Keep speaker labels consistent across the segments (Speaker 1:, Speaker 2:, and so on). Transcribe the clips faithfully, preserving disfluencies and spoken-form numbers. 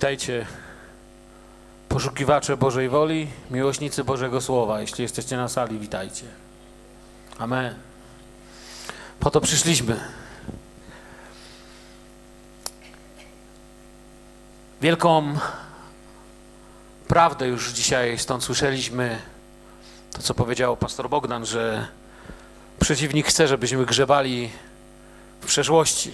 Speaker 1: Witajcie, poszukiwacze Bożej woli, miłośnicy Bożego Słowa. Jeśli jesteście na sali, witajcie. Amen. Po to przyszliśmy. Wielką prawdę już dzisiaj stąd słyszeliśmy, to co powiedział pastor Bogdan, że przeciwnik chce, żebyśmy grzebali w przeszłości.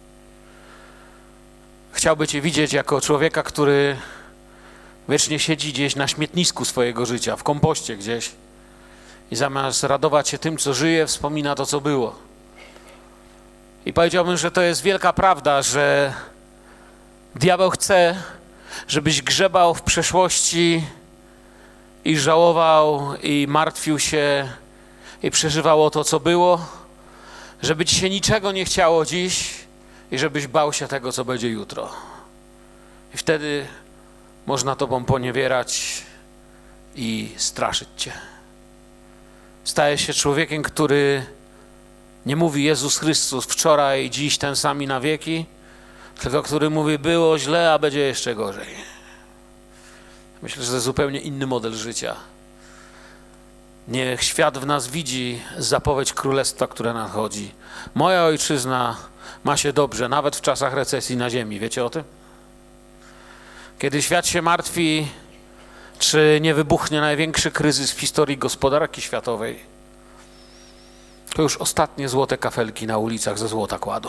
Speaker 1: Chciałby Cię widzieć jako człowieka, który wiecznie siedzi gdzieś na śmietnisku swojego życia, w kompoście gdzieś i zamiast radować się tym, co żyje, wspomina to, co było. I powiedziałbym, że to jest wielka prawda, że diabeł chce, żebyś grzebał w przeszłości i żałował i martwił się i przeżywało to, co było, żeby Ci się niczego nie chciało dziś i żebyś bał się tego, co będzie jutro. I wtedy można Tobą poniewierać i straszyć Cię. Stajesz się człowiekiem, który nie mówi Jezus Chrystus wczoraj, dziś, ten sam i na wieki, tylko który mówi było źle, a będzie jeszcze gorzej. Myślę, że to jest zupełnie inny model życia. Niech świat w nas widzi zapowiedź królestwa, które nadchodzi. Moja ojczyzna ma się dobrze, nawet w czasach recesji na ziemi. Wiecie o tym? Kiedy świat się martwi, czy nie wybuchnie największy kryzys w historii gospodarki światowej, to już ostatnie złote kafelki na ulicach ze złota kładą.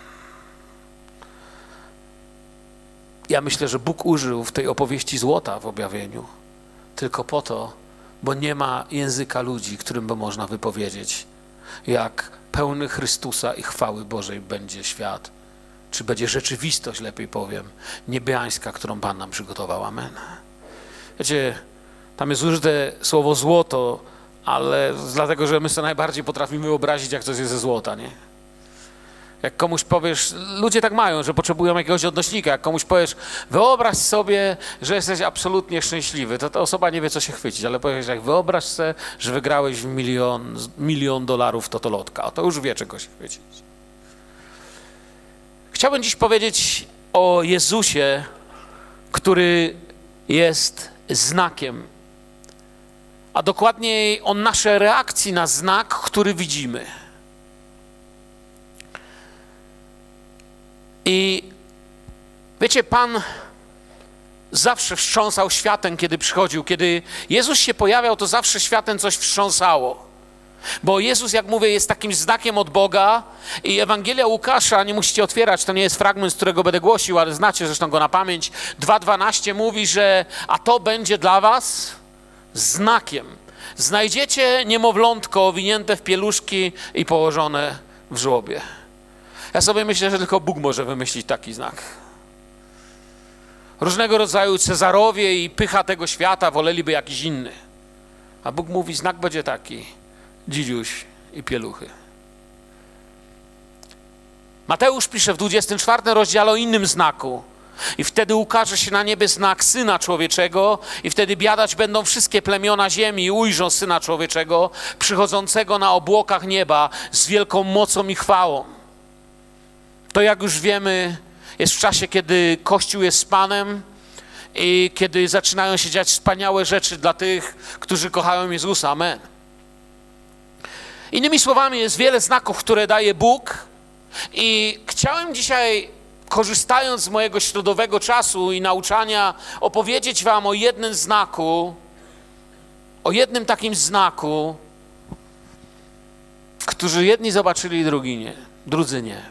Speaker 1: Ja myślę, że Bóg użył w tej opowieści złota w objawieniu tylko po to, bo nie ma języka ludzi, którym by można wypowiedzieć, jak pełny Chrystusa i chwały Bożej będzie świat, czy będzie rzeczywistość, lepiej powiem, niebiańska, którą Pan nam przygotował. Amen. Wiecie, tam jest użyte słowo złoto, ale dlatego, że my sobie najbardziej potrafimy wyobrazić, jak coś jest ze złota, nie? Jak komuś powiesz, ludzie tak mają, że potrzebują jakiegoś odnośnika, jak komuś powiesz, wyobraź sobie, że jesteś absolutnie szczęśliwy, to ta osoba nie wie, co się chwycić, ale powiesz, jak wyobraź sobie, że wygrałeś w milion, milion dolarów totolotka, to już wie, czego się chwycić. Chciałbym dziś powiedzieć o Jezusie, który jest znakiem, a dokładniej o naszej reakcji na znak, który widzimy. I wiecie, Pan zawsze wstrząsał światem, kiedy przychodził. Kiedy Jezus się pojawiał, to zawsze światem coś wstrząsało. Bo Jezus, jak mówię, jest takim znakiem od Boga i Ewangelia Łukasza, nie musicie otwierać, to nie jest fragment, z którego będę głosił, ale znacie zresztą go na pamięć. dwa dwanaście mówi, że a to będzie dla was znakiem. Znajdziecie niemowlątko owinięte w pieluszki i położone w żłobie. Ja sobie myślę, że tylko Bóg może wymyślić taki znak. Różnego rodzaju Cezarowie i pycha tego świata woleliby jakiś inny. A Bóg mówi, znak będzie taki. Dzidziuś i pieluchy. Mateusz pisze w dwudziestym czwartym rozdziale o innym znaku. I wtedy ukaże się na niebie znak Syna Człowieczego i wtedy biadać będą wszystkie plemiona ziemi i ujrzą Syna Człowieczego przychodzącego na obłokach nieba z wielką mocą i chwałą. To, jak już wiemy, jest w czasie, kiedy Kościół jest z Panem i kiedy zaczynają się dziać wspaniałe rzeczy dla tych, którzy kochają Jezusa. Amen. Innymi słowami, jest wiele znaków, które daje Bóg i chciałem dzisiaj, korzystając z mojego środowego czasu i nauczania, opowiedzieć wam o jednym znaku, o jednym takim znaku, którzy jedni zobaczyli, drugi nie, drudzy nie.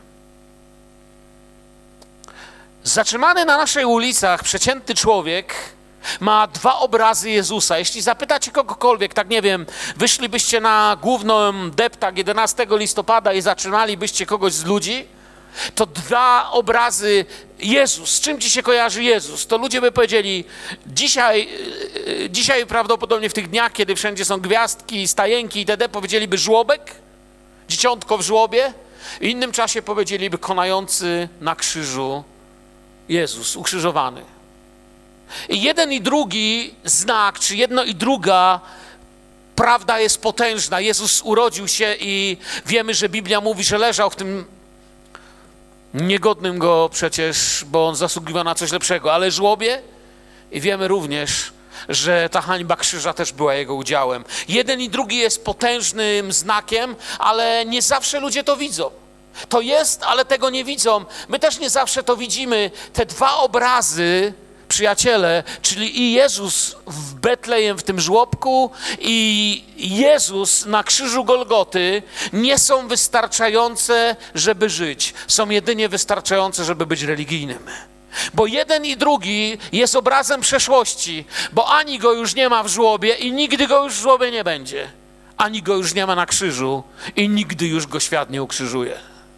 Speaker 1: Zatrzymany na naszych ulicach przeciętny człowiek ma dwa obrazy Jezusa. Jeśli zapytacie kogokolwiek, tak nie wiem, wyszlibyście na główną deptak jedenastego listopada i zatrzymalibyście kogoś z ludzi, to dwa obrazy Jezus. Z czym ci się kojarzy Jezus? To ludzie by powiedzieli, dzisiaj, dzisiaj prawdopodobnie w tych dniach, kiedy wszędzie są gwiazdki, stajenki itd., powiedzieliby żłobek, dzieciątko w żłobie. W innym czasie powiedzieliby konający na krzyżu Jezus, ukrzyżowany. I jeden i drugi znak, czy jedno i druga prawda jest potężna. Jezus urodził się i wiemy, że Biblia mówi, że leżał w tym niegodnym go przecież, bo on zasługiwał na coś lepszego, ale żłobie i wiemy również, że ta hańba krzyża też była jego udziałem. Jeden i drugi jest potężnym znakiem, ale nie zawsze ludzie to widzą. To jest, ale tego nie widzą. My też nie zawsze to widzimy. Te dwa obrazy, przyjaciele, czyli i Jezus w Betlejem, w tym żłobku, i Jezus na krzyżu Golgoty, nie są wystarczające, żeby żyć. Są jedynie wystarczające, żeby być religijnym. Bo jeden i drugi jest obrazem przeszłości, bo ani go już nie ma w żłobie i nigdy go już w żłobie nie będzie. Ani go już nie ma na krzyżu i nigdy już go świat nie ukrzyżuje.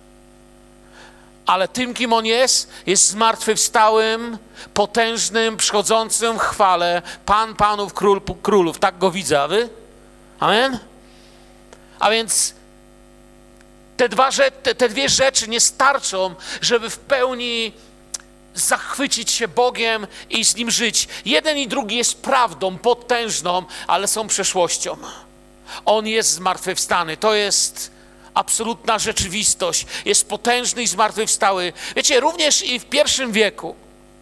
Speaker 1: Ale tym, kim on jest, jest zmartwychwstałym, potężnym, przychodzącym w chwale, Pan Panów, Król Królów. Tak go widzę, a wy? Amen? A więc te, dwa, te, te dwie rzeczy nie starczą, żeby w pełni zachwycić się Bogiem i z Nim żyć. Jeden i drugi jest prawdą potężną, ale są przeszłością. On jest zmartwychwstany. To jest absolutna rzeczywistość. Jest potężny i zmartwychwstały. Wiecie, również i w pierwszym wieku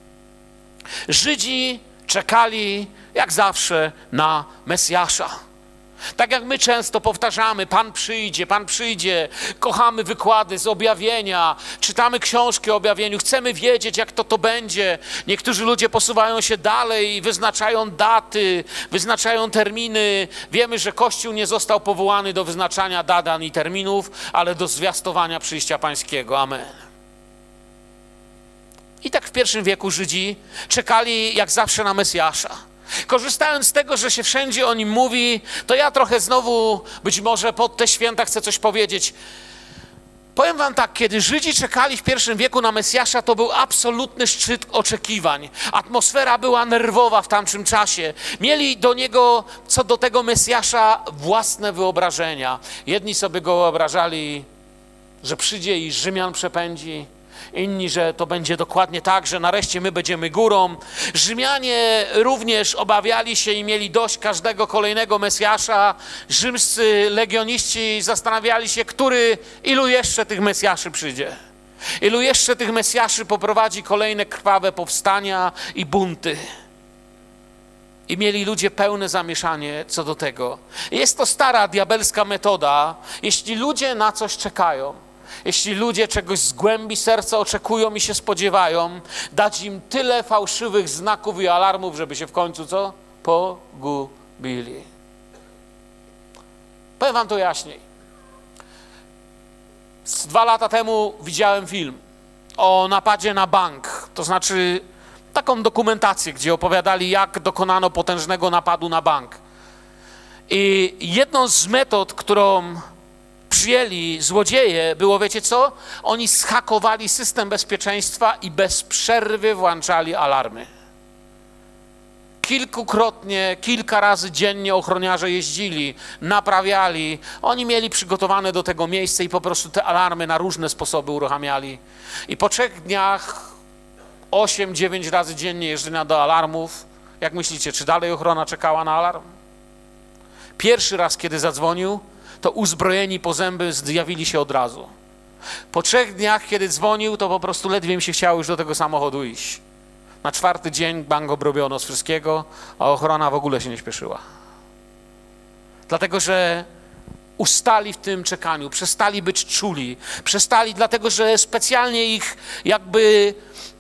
Speaker 1: Żydzi czekali, jak zawsze, na Mesjasza. Tak jak my często powtarzamy, Pan przyjdzie, Pan przyjdzie, kochamy wykłady z objawienia, czytamy książki o objawieniu, chcemy wiedzieć, jak to to będzie. Niektórzy ludzie posuwają się dalej, wyznaczają daty, wyznaczają terminy. Wiemy, że Kościół nie został powołany do wyznaczania dat ani terminów, ale do zwiastowania przyjścia Pańskiego. Amen. I tak w pierwszym wieku Żydzi czekali jak zawsze na Mesjasza. Korzystając z tego, że się wszędzie o nim mówi, to ja trochę znowu, być może pod te święta chcę coś powiedzieć. Powiem wam tak, kiedy Żydzi czekali w pierwszym wieku na Mesjasza, to był absolutny szczyt oczekiwań. Atmosfera była nerwowa w tamtym czasie. Mieli do niego, co do tego Mesjasza, własne wyobrażenia. Jedni sobie go wyobrażali, że przyjdzie i Rzymian przepędzi. Inni, że to będzie dokładnie tak, że nareszcie my będziemy górą. Rzymianie również obawiali się i mieli dość każdego kolejnego Mesjasza. Rzymscy legioniści zastanawiali się, który, ilu jeszcze tych Mesjaszy przyjdzie. Ilu jeszcze tych Mesjaszy poprowadzi kolejne krwawe powstania i bunty. I mieli ludzie pełne zamieszanie co do tego. Jest to stara diabelska metoda. Jeśli ludzie na coś czekają, jeśli ludzie czegoś z głębi serca oczekują i się spodziewają, dać im tyle fałszywych znaków i alarmów, żeby się w końcu co? Pogubili. Powiem wam to jaśniej. Z dwa lata temu widziałem film o napadzie na bank. To znaczy taką dokumentację, gdzie opowiadali, jak dokonano potężnego napadu na bank. I jedną z metod, którą przyjęli złodzieje, było, wiecie co? Oni zhakowali system bezpieczeństwa i bez przerwy włączali alarmy. Kilkukrotnie, kilka razy dziennie ochroniarze jeździli, naprawiali. Oni mieli przygotowane do tego miejsce i po prostu te alarmy na różne sposoby uruchamiali. I po trzech dniach osiem, dziewięć razy dziennie jeżdżenia do alarmów. Jak myślicie, czy dalej ochrona czekała na alarm? Pierwszy raz, kiedy zadzwonił, to uzbrojeni po zęby zjawili się od razu. Po trzech dniach, kiedy dzwonił, to po prostu ledwie im się chciało już do tego samochodu iść. Na czwarty dzień bank obrobiono z wszystkiego, a ochrona w ogóle się nie śpieszyła. Dlatego, że ustali w tym czekaniu, przestali być czuli, przestali, dlatego, że specjalnie ich jakby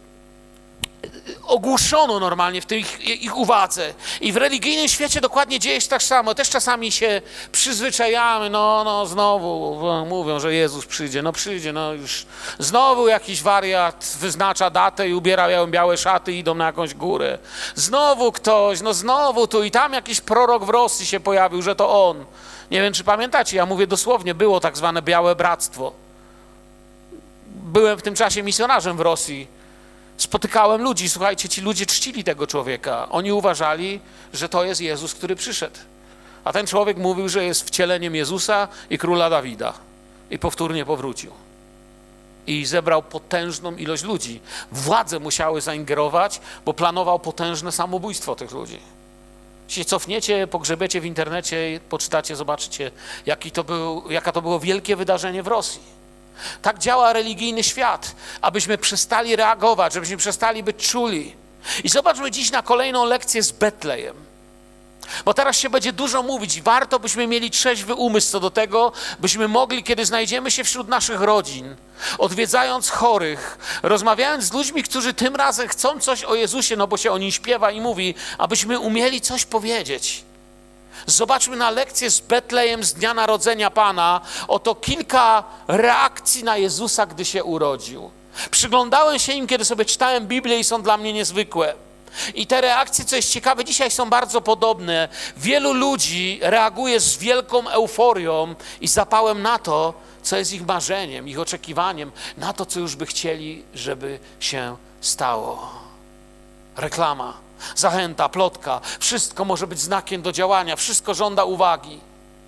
Speaker 1: ogłuszono normalnie w tej ich, ich uwadze. I w religijnym świecie dokładnie dzieje się tak samo. Też czasami się przyzwyczajamy, no, no, znowu mówią, że Jezus przyjdzie, no przyjdzie, no już znowu jakiś wariat wyznacza datę i ubierają białe szaty i idą na jakąś górę. Znowu ktoś, no znowu tu i tam jakiś prorok w Rosji się pojawił, że to on. Nie wiem, czy pamiętacie, ja mówię dosłownie, było tak zwane białe bractwo. Byłem w tym czasie misjonarzem w Rosji. Spotykałem ludzi, słuchajcie, ci ludzie czcili tego człowieka. Oni uważali, że to jest Jezus, który przyszedł. A ten człowiek mówił, że jest wcieleniem Jezusa i króla Dawida. I powtórnie powrócił. I zebrał potężną ilość ludzi. Władze musiały zaingerować, bo planował potężne samobójstwo tych ludzi. Jeśli się cofniecie, pogrzebiecie w internecie, poczytacie, zobaczycie, jaki to był, jaka to było wielkie wydarzenie w Rosji. Tak działa religijny świat, abyśmy przestali reagować, żebyśmy przestali być czuli. I zobaczmy dziś na kolejną lekcję z Betlejem. Bo teraz się będzie dużo mówić. Warto, byśmy mieli trzeźwy umysł co do tego, byśmy mogli, kiedy znajdziemy się wśród naszych rodzin, odwiedzając chorych, rozmawiając z ludźmi, którzy tym razem chcą coś o Jezusie, no bo się o nim śpiewa i mówi, abyśmy umieli coś powiedzieć. Zobaczmy na lekcję z Betlejem z dnia narodzenia Pana. Oto kilka reakcji na Jezusa, gdy się urodził. Przyglądałem się im, kiedy sobie czytałem Biblię i są dla mnie niezwykłe. I te reakcje, co jest ciekawe, dzisiaj są bardzo podobne. Wielu ludzi reaguje z wielką euforią i zapałem na to, co jest ich marzeniem, ich oczekiwaniem, na to, co już by chcieli, żeby się stało. Reklama, zachęta, plotka, wszystko może być znakiem do działania, wszystko żąda uwagi.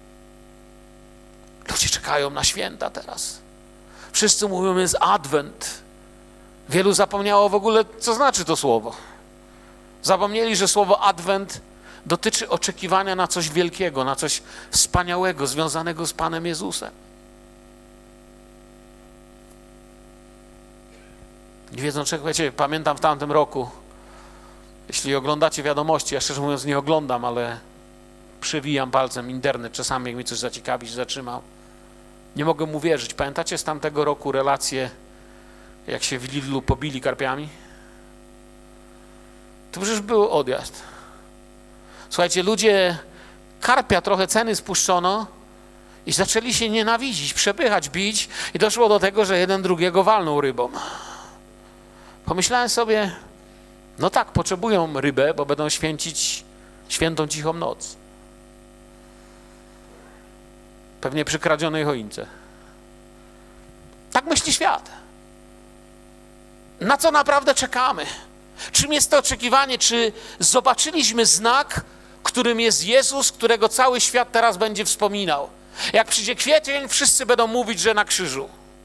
Speaker 1: Ludzie czekają na święta teraz. Wszyscy mówią, jest Adwent. Wielu zapomniało w ogóle, co znaczy to słowo. Zapomnieli, że słowo Adwent dotyczy oczekiwania na coś wielkiego, na coś wspaniałego, związanego z Panem Jezusem. Nie wiedzą czego, wiecie, pamiętam w tamtym roku, jeśli oglądacie wiadomości, ja szczerze mówiąc nie oglądam, ale przewijam palcem internet, czasami jak mi coś zaciekawi, się zatrzymał. Nie mogę mu wierzyć. Pamiętacie z tamtego roku relacje, jak się w Lidlu pobili karpiami? To przecież był odjazd. Słuchajcie, ludzie, karpia trochę ceny spuszczono i zaczęli się nienawidzić, przepychać, bić i doszło do tego, że jeden drugiego walnął rybą. Pomyślałem sobie, no tak, potrzebują rybę, bo będą święcić świętą cichą noc. Pewnie przy kradzionej choince. Tak myśli świat. Na co naprawdę czekamy? Czym jest to oczekiwanie? Czy zobaczyliśmy znak, którym jest Jezus, którego cały świat teraz będzie wspominał? Jak przyjdzie kwiecień, wszyscy będą mówić, że na krzyżu.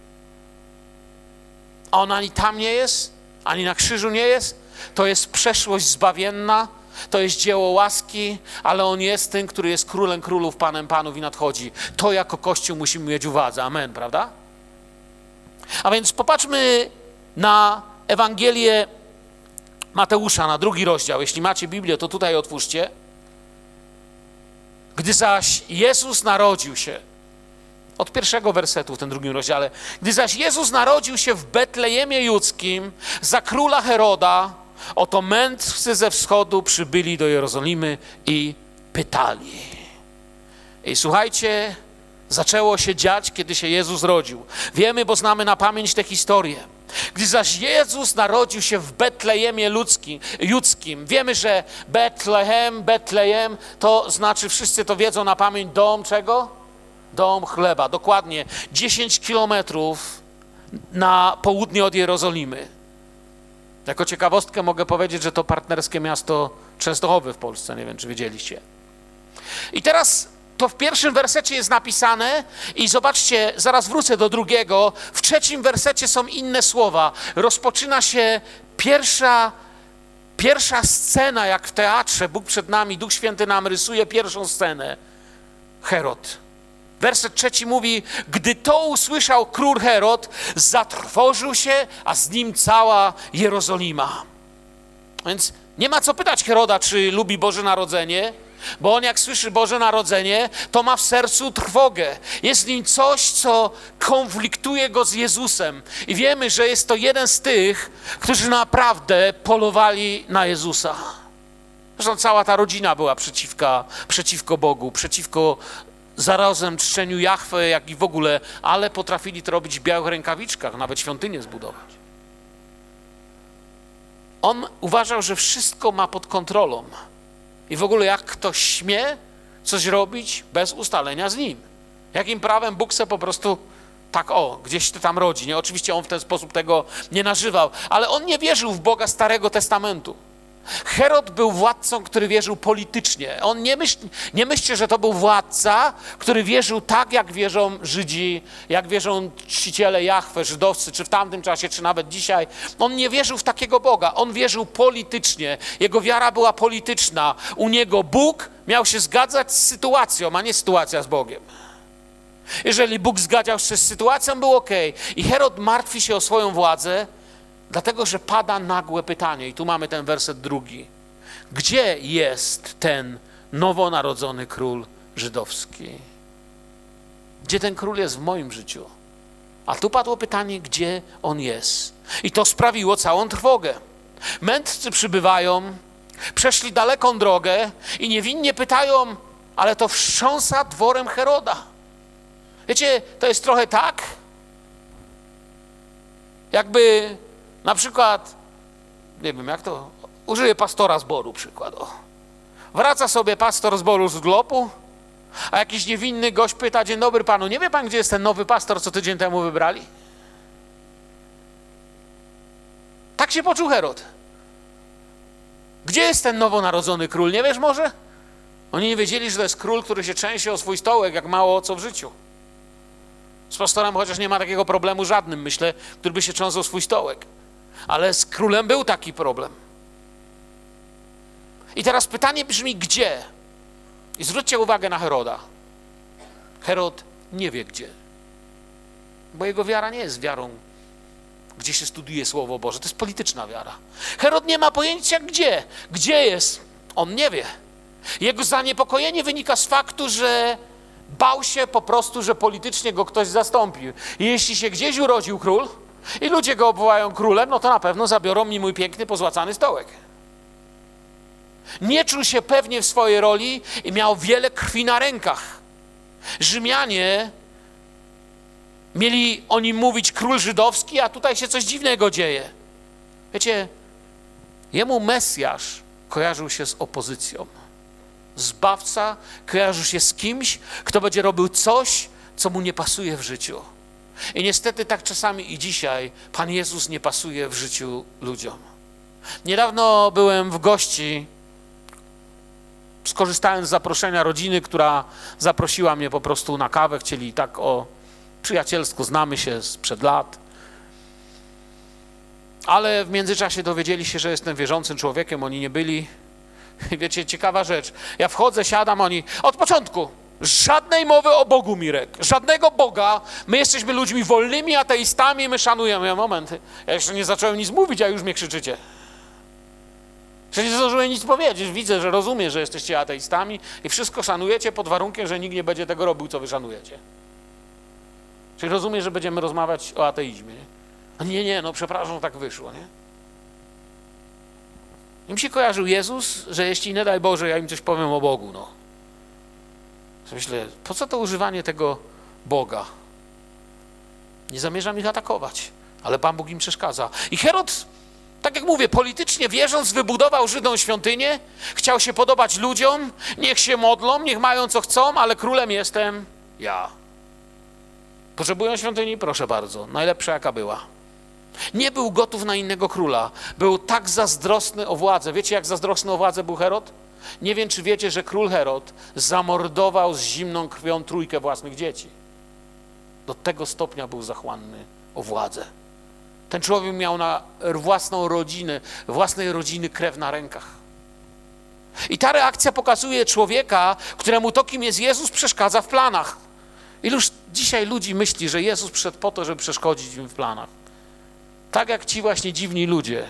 Speaker 1: A on ani tam nie jest, ani na krzyżu nie jest. To jest przeszłość zbawienna, to jest dzieło łaski, ale on jest tym, który jest królem królów, panem panów i nadchodzi. To jako Kościół musimy mieć uwadze. Amen, prawda? A więc popatrzmy na Ewangelię Mateusza, na drugi rozdział. Jeśli macie Biblię, to tutaj otwórzcie. Gdy zaś Jezus narodził się, od pierwszego wersetu w tym drugim rozdziale, gdy zaś Jezus narodził się w Betlejemie Judzkim za króla Heroda, oto mędrcy ze wschodu przybyli do Jerozolimy i pytali. I słuchajcie, zaczęło się dziać, kiedy się Jezus rodził. Wiemy, bo znamy na pamięć tę historię. Gdy zaś Jezus narodził się w Betlejemie ludzkim, judzkim, wiemy, że Betlehem, Betlejem, to znaczy, wszyscy to wiedzą na pamięć, dom czego? Dom chleba, dokładnie dziesięć kilometrów na południe od Jerozolimy. Jako ciekawostkę mogę powiedzieć, że to partnerskie miasto Częstochowy w Polsce, nie wiem, czy wiedzieliście. I teraz to w pierwszym wersecie jest napisane i zobaczcie, zaraz wrócę do drugiego, w trzecim wersecie są inne słowa. Rozpoczyna się pierwsza, pierwsza scena, jak w teatrze, Bóg przed nami, Duch Święty nam rysuje pierwszą scenę. Herod. Werset trzeci mówi, gdy to usłyszał król Herod, zatrwożył się, a z nim cała Jerozolima. Więc nie ma co pytać Heroda, czy lubi Boże Narodzenie, bo on jak słyszy Boże Narodzenie, to ma w sercu trwogę. Jest w nim coś, co konfliktuje go z Jezusem. I wiemy, że jest to jeden z tych, którzy naprawdę polowali na Jezusa. Zresztą cała ta rodzina była przeciwko, przeciwko Bogu, przeciwko zarazem czczeniu Jahwe, jak i w ogóle, ale potrafili to robić w białych rękawiczkach, nawet świątynię zbudować. On uważał, że wszystko ma pod kontrolą. I w ogóle jak ktoś śmie coś robić bez ustalenia z nim. Jakim prawem Bóg se po prostu tak o, gdzieś to tam rodzi. Nie? Oczywiście on w ten sposób tego nie nażywał, ale on nie wierzył w Boga Starego Testamentu. Herod był władcą, który wierzył politycznie. On nie, myśl, nie myślcie, że to był władca, który wierzył tak, jak wierzą Żydzi, jak wierzą czciciele Jahwe, żydowscy, czy w tamtym czasie, czy nawet dzisiaj. On nie wierzył w takiego Boga. On wierzył politycznie. Jego wiara była polityczna. U niego Bóg miał się zgadzać z sytuacją, a nie sytuacja z Bogiem. Jeżeli Bóg zgadzał się z sytuacją, był ok. I Herod martwi się o swoją władzę, dlatego że pada nagłe pytanie. I tu mamy ten werset drugi. Gdzie jest ten nowonarodzony król żydowski? Gdzie ten król jest w moim życiu? A tu padło pytanie, gdzie on jest. I to sprawiło całą trwogę. Mędrcy przybywają, przeszli daleką drogę i niewinnie pytają, ale to wstrząsa dworem Heroda. Wiecie, to jest trochę tak, jakby na przykład, nie wiem jak to, użyję pastora zboru przykładu. Wraca sobie pastor zboru z urlopu, a jakiś niewinny gość pyta, dzień dobry panu, nie wie pan, gdzie jest ten nowy pastor, co tydzień temu wybrali? Tak się poczuł Herod. Gdzie jest ten nowonarodzony król? Nie wiesz może? Oni nie wiedzieli, że to jest król, który się trzęsie o swój stołek, jak mało o co w życiu. Z pastorem chociaż nie ma takiego problemu żadnym, myślę, który by się trząsł o swój stołek. Ale z królem był taki problem. I teraz pytanie brzmi, gdzie? I zwróćcie uwagę na Heroda. Herod nie wie gdzie. Bo jego wiara nie jest wiarą, gdzie się studiuje Słowo Boże. To jest polityczna wiara. Herod nie ma pojęcia gdzie. Gdzie jest? On nie wie. Jego zaniepokojenie wynika z faktu, że bał się po prostu, że politycznie go ktoś zastąpił. I jeśli się gdzieś urodził król i ludzie go obwołają królem, no to na pewno zabiorą mi mój piękny, pozłacany stołek. Nie czuł się pewnie w swojej roli i miał wiele krwi na rękach. Rzymianie mieli o nim mówić król żydowski, a tutaj się coś dziwnego dzieje. Wiecie, jemu Mesjasz kojarzył się z opozycją. Zbawca kojarzył się z kimś, kto będzie robił coś, co mu nie pasuje w życiu. I niestety tak czasami i dzisiaj Pan Jezus nie pasuje w życiu ludziom. Niedawno byłem w gości, skorzystałem z zaproszenia rodziny, która zaprosiła mnie po prostu na kawę, chcieli tak o przyjacielsku, znamy się sprzed lat. Ale w międzyczasie dowiedzieli się, że jestem wierzącym człowiekiem, oni nie byli. Wiecie, ciekawa rzecz. Ja wchodzę, siadam, oni od początku żadnej mowy o Bogu, Mirek, żadnego Boga. My jesteśmy ludźmi wolnymi, ateistami, my szanujemy. Ja, moment, ja jeszcze nie zacząłem nic mówić, a już mnie krzyczycie. Przecież nie zdążyłem nic powiedzieć. Widzę, że rozumiem, że jesteście ateistami i wszystko szanujecie pod warunkiem, że nikt nie będzie tego robił, co wy szanujecie. Czyli rozumiem, że będziemy rozmawiać o ateizmie. Nie, nie, nie no przepraszam, tak wyszło, nie? Im się kojarzył Jezus, że jeśli nie daj Boże, ja im coś powiem o Bogu, no. Myślę, po co to używanie tego Boga? Nie zamierzam ich atakować, ale Pan Bóg im przeszkadza. I Herod, tak jak mówię, politycznie wierząc, wybudował Żydom świątynię, chciał się podobać ludziom, niech się modlą, niech mają co chcą, ale królem jestem ja. Potrzebują świątyni? Proszę bardzo, najlepsza jaka była. Nie był gotów na innego króla. Był tak zazdrosny o władzę. Wiecie, jak zazdrosny o władzę był Herod? Nie wiem, czy wiecie, że król Herod zamordował z zimną krwią trójkę własnych dzieci. Do tego stopnia był zachłanny o władzę. Ten człowiek miał na własną rodzinę, własnej rodziny krew na rękach. I ta reakcja pokazuje człowieka, któremu to, kim jest Jezus, przeszkadza w planach. Iluż dzisiaj ludzi myśli, że Jezus przyszedł po to, żeby przeszkodzić im w planach. Tak jak ci właśnie dziwni ludzie,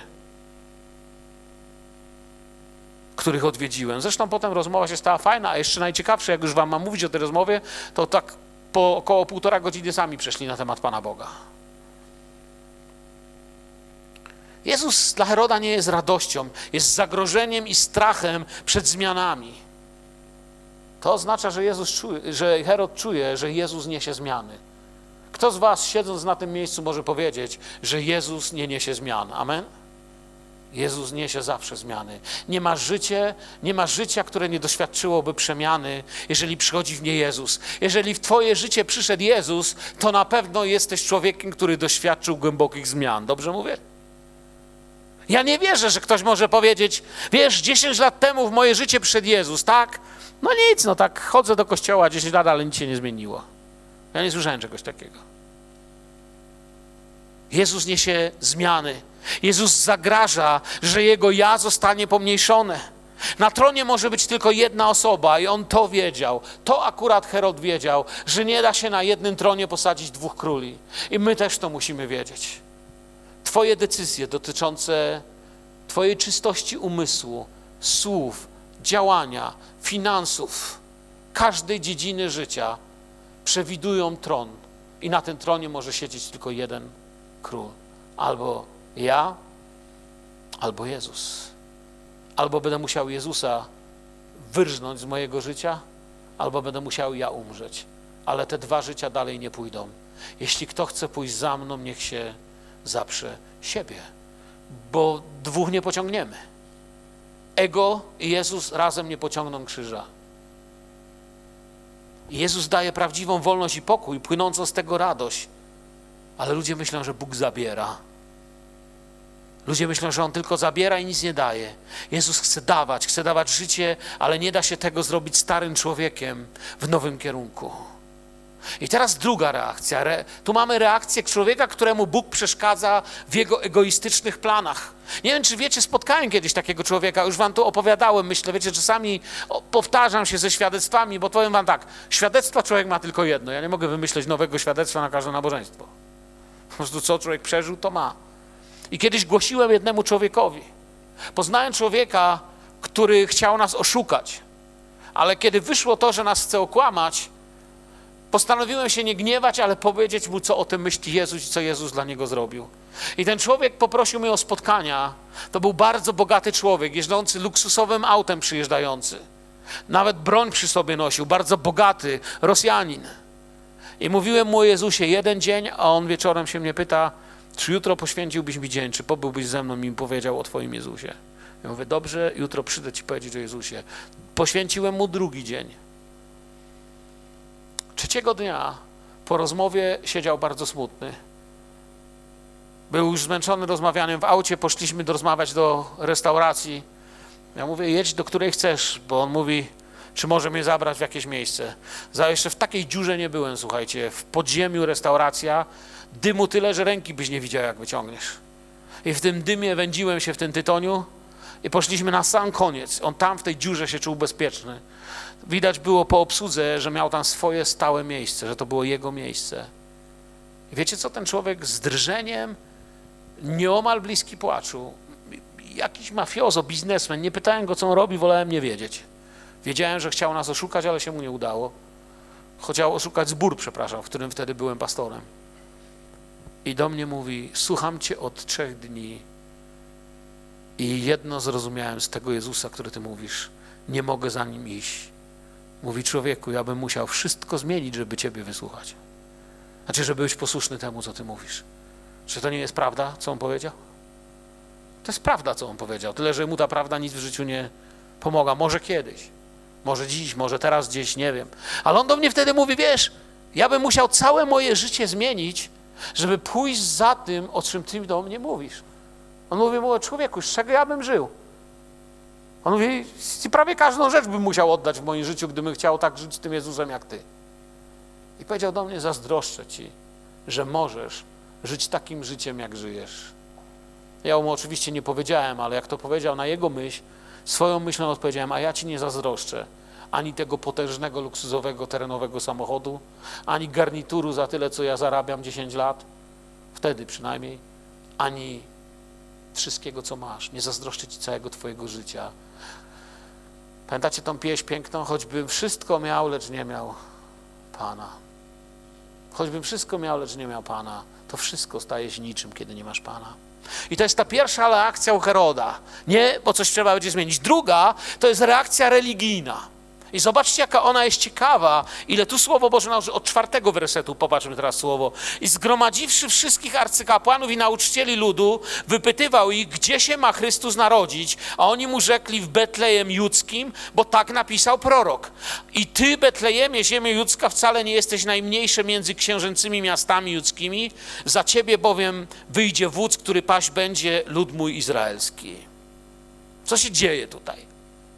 Speaker 1: których odwiedziłem. Zresztą potem rozmowa się stała fajna, a jeszcze najciekawsze, jak już wam mam mówić o tej rozmowie, to tak po około półtora godziny sami przeszli na temat Pana Boga. Jezus dla Heroda nie jest radością, jest zagrożeniem i strachem przed zmianami. To oznacza, że, Jezus czuje, że Herod czuje, że Jezus niesie zmiany. Kto z was, siedząc na tym miejscu, może powiedzieć, że Jezus nie niesie zmian? Amen? Jezus niesie zawsze zmiany. Nie ma życie, nie ma życia, które nie doświadczyłoby przemiany, jeżeli przychodzi w nie Jezus. Jeżeli w twoje życie przyszedł Jezus, to na pewno jesteś człowiekiem, który doświadczył głębokich zmian. Dobrze mówię? Ja nie wierzę, że ktoś może powiedzieć, wiesz, dziesięć lat temu w moje życie przyszedł Jezus, tak? No nic, no tak, chodzę do kościoła dziesięć lat, ale nic się nie zmieniło. Ja nie słyszałem czegoś takiego. Jezus niesie zmiany. Jezus zagraża, że Jego ja zostanie pomniejszone. Na tronie może być tylko jedna osoba i on to wiedział. To akurat Herod wiedział, że nie da się na jednym tronie posadzić dwóch króli. I my też to musimy wiedzieć. Twoje decyzje dotyczące Twojej czystości umysłu, słów, działania, finansów, każdej dziedziny życia przewidują tron. I na tym tronie może siedzieć tylko jeden król. Albo ja, albo Jezus. Albo będę musiał Jezusa wyrżnąć z mojego życia, albo będę musiał ja umrzeć. Ale te dwa życia dalej nie pójdą. Jeśli kto chce pójść za mną, niech się zaprze siebie. Bo dwóch nie pociągniemy. Ego i Jezus razem nie pociągną krzyża. Jezus daje prawdziwą wolność i pokój, płynącą z tego radość. Ale ludzie myślą, że Bóg zabiera. Ludzie myślą, że On tylko zabiera i nic nie daje. Jezus chce dawać, chce dawać życie, ale nie da się tego zrobić starym człowiekiem w nowym kierunku. I teraz druga reakcja. Re, tu mamy reakcję człowieka, któremu Bóg przeszkadza w jego egoistycznych planach. Nie wiem, czy wiecie, spotkałem kiedyś takiego człowieka, już wam tu opowiadałem, myślę, wiecie, czasami o, powtarzam się ze świadectwami, bo powiem wam tak, świadectwa człowiek ma tylko jedno. Ja nie mogę wymyśleć nowego świadectwa na każde nabożeństwo. Po prostu co człowiek przeżył, to ma. I kiedyś głosiłem jednemu człowiekowi. Poznałem człowieka, który chciał nas oszukać, ale kiedy wyszło to, że nas chce okłamać, postanowiłem się nie gniewać, ale powiedzieć mu, co o tym myśli Jezus i co Jezus dla niego zrobił. I ten człowiek poprosił mnie o spotkania. To był bardzo bogaty człowiek, jeżdżący luksusowym autem przyjeżdżający. Nawet broń przy sobie nosił, bardzo bogaty Rosjanin. I mówiłem mu o Jezusie jeden dzień, a on wieczorem się mnie pyta, czy jutro poświęciłbyś mi dzień, czy pobyłbyś ze mną i mi powiedział o Twoim Jezusie. Ja mówię, dobrze, jutro przyjdę Ci powiedzieć o Jezusie. Poświęciłem mu drugi dzień. Trzeciego dnia po rozmowie siedział bardzo smutny. Był już zmęczony rozmawianiem w aucie, poszliśmy rozmawiać do restauracji. Ja mówię, jedź do której chcesz, bo on mówi, czy może mnie zabrać w jakieś miejsce. Za jeszcze w takiej dziurze nie byłem, słuchajcie, w podziemiu restauracja, dymu tyle, że ręki byś nie widział, jak wyciągniesz. I w tym dymie wędziłem się w tym tytoniu i poszliśmy na sam koniec. On tam w tej dziurze się czuł bezpieczny. Widać było po obsłudze, że miał tam swoje stałe miejsce, że to było jego miejsce. I wiecie co, ten człowiek z drżeniem, nieomal bliski płaczu, jakiś mafiozo, biznesmen, nie pytałem go, co on robi, wolałem nie wiedzieć. Wiedziałem, że chciał nas oszukać, ale się mu nie udało. Chciał oszukać zbór, przepraszam, w którym wtedy byłem pastorem. I do mnie mówi, słucham Cię od trzech dni i jedno zrozumiałem z tego Jezusa, który Ty mówisz, nie mogę za Nim iść. Mówi, człowieku, ja bym musiał wszystko zmienić, żeby Ciebie wysłuchać. Znaczy, żeby być posłuszny temu, co Ty mówisz. Czy to nie jest prawda, co on powiedział? To jest prawda, co on powiedział. Tyle, że mu ta prawda nic w życiu nie pomogła. Może kiedyś, może dziś, może teraz gdzieś, nie wiem. Ale on do mnie wtedy mówi, wiesz, ja bym musiał całe moje życie zmienić, żeby pójść za tym, o czym Ty do mnie mówisz. On mówi mu, człowieku, z czego ja bym żył? On mówi, prawie każdą rzecz bym musiał oddać w moim życiu, gdybym chciał tak żyć z tym Jezusem jak Ty. I powiedział do mnie, zazdroszczę Ci, że możesz żyć takim życiem, jak żyjesz. Ja mu oczywiście nie powiedziałem, ale jak to powiedział na jego myśl, swoją myślą odpowiedziałem, a ja Ci nie zazdroszczę ani tego potężnego, luksusowego, terenowego samochodu, ani garnituru za tyle, co ja zarabiam dziesięć lat, wtedy przynajmniej, ani wszystkiego, co masz. Nie zazdroszczę Ci całego Twojego życia. Pamiętacie tą pieśń piękną? Choćbym wszystko miał, lecz nie miał Pana. Choćbym wszystko miał, lecz nie miał Pana, to wszystko staje się niczym, kiedy nie masz Pana. I to jest ta pierwsza reakcja u Heroda. Nie, bo coś trzeba będzie zmienić. Druga to jest reakcja religijna. I zobaczcie, jaka ona jest ciekawa, ile tu Słowo Boże nauczy. Od czwartego wersetu popatrzmy teraz słowo. I zgromadziwszy wszystkich arcykapłanów i nauczycieli ludu, wypytywał ich, gdzie się ma Chrystus narodzić, a oni mu rzekli, w Betlejem Judzkim, bo tak napisał prorok. I ty, Betlejemie, ziemia judzka, wcale nie jesteś najmniejsze między księżęcymi miastami judzkimi, za ciebie bowiem wyjdzie wódz, który paść będzie lud mój izraelski. Co się dzieje tutaj?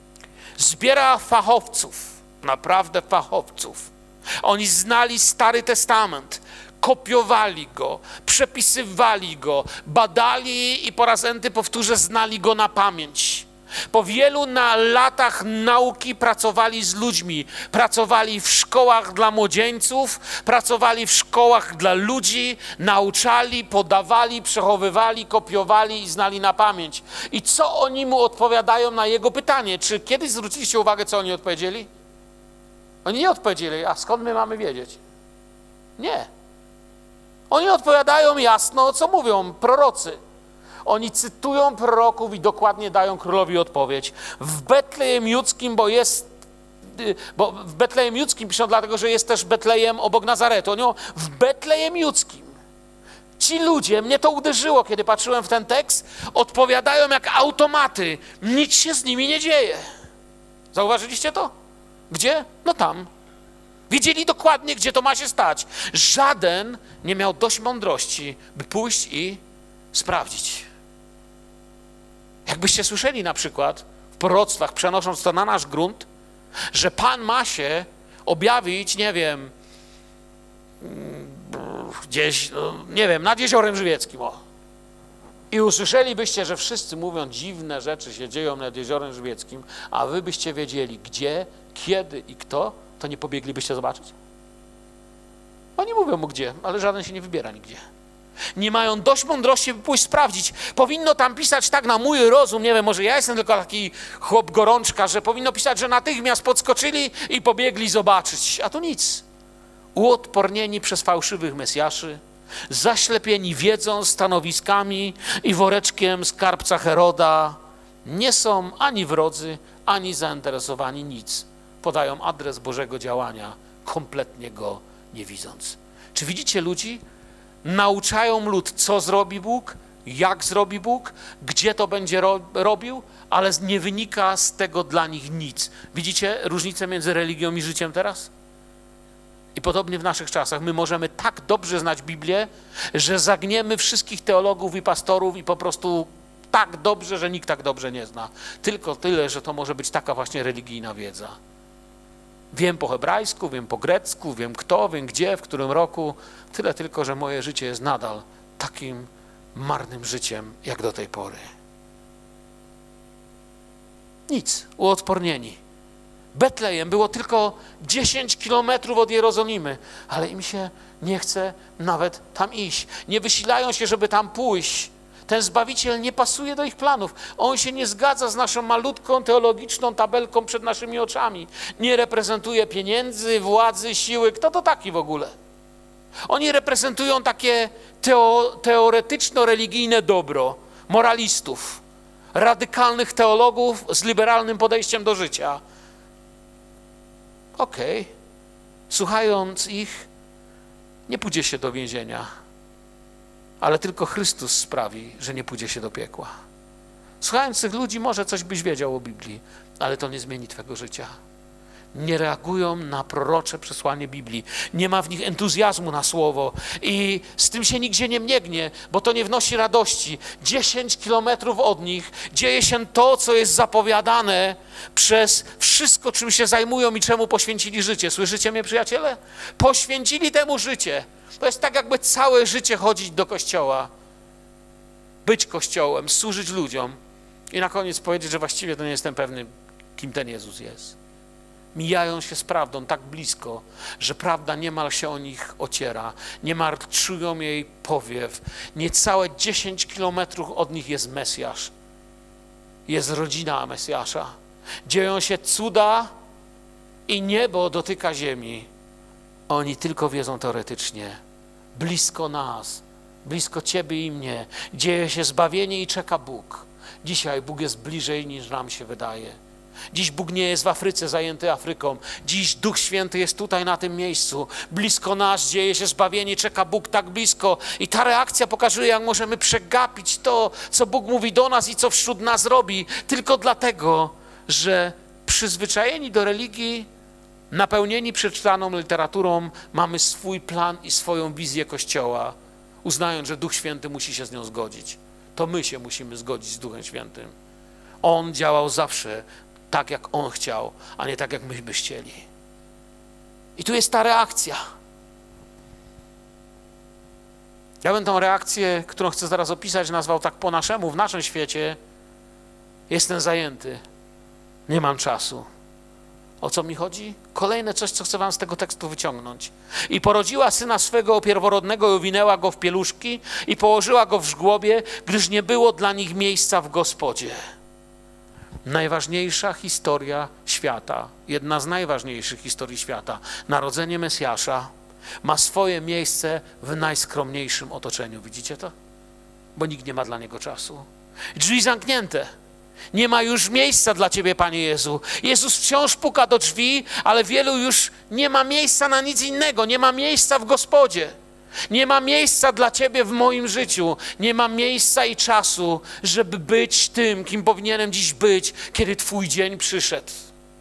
Speaker 1: Zbiera fachowców, naprawdę fachowców. Oni znali Stary Testament, kopiowali go, przepisywali go, badali i po raz enty powtórzę, znali go na pamięć. Po wielu na latach nauki pracowali z ludźmi, pracowali w szkołach dla młodzieńców, pracowali w szkołach dla ludzi, nauczali, podawali, przechowywali, kopiowali i znali na pamięć. I co oni mu odpowiadają na jego pytanie? Czy kiedyś zwróciliście uwagę, co oni odpowiedzieli? Oni nie odpowiedzieli, a skąd my mamy wiedzieć? Nie. Oni odpowiadają jasno, co mówią prorocy. Oni cytują proroków i dokładnie dają królowi odpowiedź. W Betlejem Judzkim, bo jest, bo w Betlejem Judzkim piszą dlatego, że jest też Betlejem obok Nazaretu. Oni mówią, w Betlejem Judzkim. Ci ludzie, mnie to uderzyło, kiedy patrzyłem w ten tekst, odpowiadają jak automaty. Nic się z nimi nie dzieje. Zauważyliście to? Gdzie? No tam. Wiedzieli dokładnie, gdzie to ma się stać. Żaden nie miał dość mądrości, by pójść i sprawdzić. Jakbyście słyszeli na przykład w proroctwach, przenosząc to na nasz grunt, że Pan ma się objawić, nie wiem, gdzieś, no, nie wiem, nad Jeziorem Żywieckim, o. I usłyszelibyście, że wszyscy mówią, dziwne rzeczy się dzieją nad Jeziorem Żywieckim, a wy byście wiedzieli, gdzie, kiedy i kto, to nie pobieglibyście zobaczyć? Oni mówią mu gdzie, ale żaden się nie wybiera nigdzie. Nie mają dość mądrości, by pójść sprawdzić. Powinno tam pisać tak na mój rozum, nie wiem, może ja jestem tylko taki chłop gorączka, że powinno pisać, że natychmiast podskoczyli i pobiegli zobaczyć. A tu nic. Uodpornieni przez fałszywych mesjaszy, zaślepieni wiedzą, stanowiskami i woreczkiem skarbca Heroda, nie są ani wrodzy, ani zainteresowani nic. Podają adres Bożego działania, kompletnie go nie widząc. Czy widzicie ludzi? Nauczają lud, co zrobi Bóg, jak zrobi Bóg, gdzie to będzie ro- robił, ale nie wynika z tego dla nich nic. Widzicie różnicę między religią i życiem teraz? I podobnie w naszych czasach. My możemy tak dobrze znać Biblię, że zagniemy wszystkich teologów i pastorów i po prostu tak dobrze, że nikt tak dobrze nie zna. Tylko tyle, że to może być taka właśnie religijna wiedza. Wiem po hebrajsku, wiem po grecku, wiem kto, wiem gdzie, w którym roku. Tyle tylko, że moje życie jest nadal takim marnym życiem, jak do tej pory. Nic, uodpornieni. Betlejem było tylko dziesięć kilometrów od Jerozolimy, ale im się nie chce nawet tam iść. Nie wysilają się, żeby tam pójść. Ten Zbawiciel nie pasuje do ich planów. On się nie zgadza z naszą malutką teologiczną tabelką przed naszymi oczami. Nie reprezentuje pieniędzy, władzy, siły. Kto to taki w ogóle? Oni reprezentują takie teo, teoretyczno-religijne dobro moralistów, radykalnych teologów z liberalnym podejściem do życia. Okej, okay. Słuchając ich, nie pójdzie się do więzienia, ale tylko Chrystus sprawi, że nie pójdzie się do piekła. Słuchając tych ludzi, może coś byś wiedział o Biblii, ale to nie zmieni twego życia. Nie reagują na prorocze przesłanie Biblii. Nie ma w nich entuzjazmu na słowo i z tym się nigdzie nie miegnie, bo to nie wnosi radości. Dziesięć kilometrów od nich dzieje się to, co jest zapowiadane przez wszystko, czym się zajmują i czemu poświęcili życie. Słyszycie mnie, przyjaciele? Poświęcili temu życie. To jest tak, jakby całe życie chodzić do kościoła, być kościołem, służyć ludziom i na koniec powiedzieć, że właściwie to nie jestem pewny, kim ten Jezus jest. Mijają się z prawdą tak blisko, że prawda niemal się o nich ociera. Niemal czują jej powiew. Niecałe dziesięć kilometrów od nich jest Mesjasz. Jest rodzina Mesjasza. Dzieją się cuda i niebo dotyka ziemi. Oni tylko wiedzą teoretycznie. Blisko nas, blisko ciebie i mnie. Dzieje się zbawienie i czeka Bóg. Dzisiaj Bóg jest bliżej, niż nam się wydaje. Dziś Bóg nie jest w Afryce zajęty Afryką. Dziś Duch Święty jest tutaj na tym miejscu. Blisko nas dzieje się zbawienie, czeka Bóg tak blisko. I ta reakcja pokazuje, jak możemy przegapić to, co Bóg mówi do nas i co wśród nas robi. Tylko dlatego, że przyzwyczajeni do religii, napełnieni przeczytaną literaturą, mamy swój plan i swoją wizję Kościoła, uznając, że Duch Święty musi się z nią zgodzić. To my się musimy zgodzić z Duchem Świętym. On działał zawsze tak, jak On chciał, a nie tak, jak myśmy chcieli. I tu jest ta reakcja. Ja bym tą reakcję, którą chcę zaraz opisać, nazwał tak po naszemu, w naszym świecie, Jestem zajęty. Nie mam czasu. O co mi chodzi? Kolejne coś, co chcę wam z tego tekstu wyciągnąć. I porodziła syna swego pierworodnego i owinęła go w pieluszki i położyła go w żłobie, gdyż nie było dla nich miejsca w gospodzie. Najważniejsza historia świata, jedna z najważniejszych historii świata, narodzenie Mesjasza, ma swoje miejsce w najskromniejszym otoczeniu. Widzicie to? Bo nikt nie ma dla niego czasu. Drzwi zamknięte. Nie ma już miejsca dla ciebie, Panie Jezu. Jezus wciąż puka do drzwi, ale wielu już nie ma miejsca na nic innego. Nie ma miejsca w gospodzie. Nie ma miejsca dla ciebie w moim życiu. Nie ma miejsca i czasu, żeby być tym, kim powinienem dziś być, kiedy twój dzień przyszedł.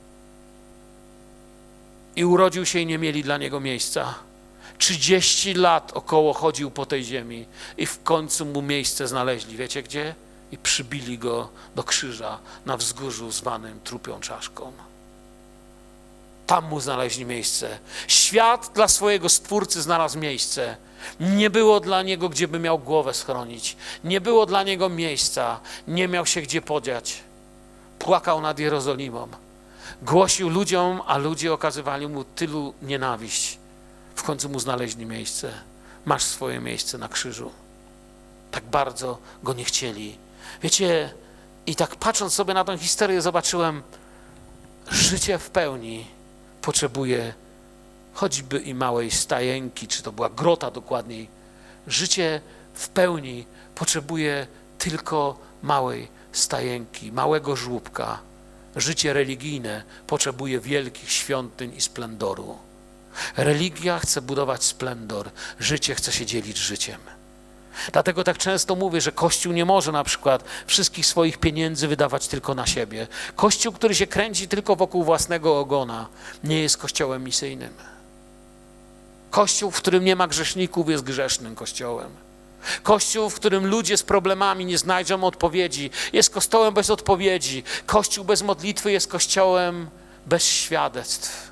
Speaker 1: I urodził się i nie mieli dla niego miejsca. trzydzieści lat około chodził po tej ziemi i w końcu mu miejsce znaleźli. Wiecie gdzie? I przybili go do krzyża na wzgórzu zwanym trupią czaszką. Tam mu znaleźli miejsce. Świat dla swojego Stwórcy znalazł miejsce. Nie było dla niego, gdzie by miał głowę schronić. Nie było dla niego miejsca. Nie miał się gdzie podziać. Płakał nad Jerozolimą. Głosił ludziom, a ludzie okazywali mu tylu nienawiść. W końcu mu znaleźli miejsce. Masz swoje miejsce na krzyżu. Tak bardzo go nie chcieli. Wiecie, i tak patrząc sobie na tę historię, zobaczyłem, życie w pełni potrzebuje choćby i małej stajenki, czy to była grota dokładniej. Życie w pełni potrzebuje tylko małej stajenki, małego żłóbka. Życie religijne potrzebuje wielkich świątyń i splendoru. Religia chce budować splendor, życie chce się dzielić życiem. Dlatego tak często mówię, że Kościół nie może na przykład wszystkich swoich pieniędzy wydawać tylko na siebie. Kościół, który się kręci tylko wokół własnego ogona, nie jest kościołem misyjnym. Kościół, w którym nie ma grzeszników, jest grzesznym kościołem. Kościół, w którym ludzie z problemami nie znajdą odpowiedzi, jest kościołem bez odpowiedzi. Kościół bez modlitwy jest kościołem bez świadectw.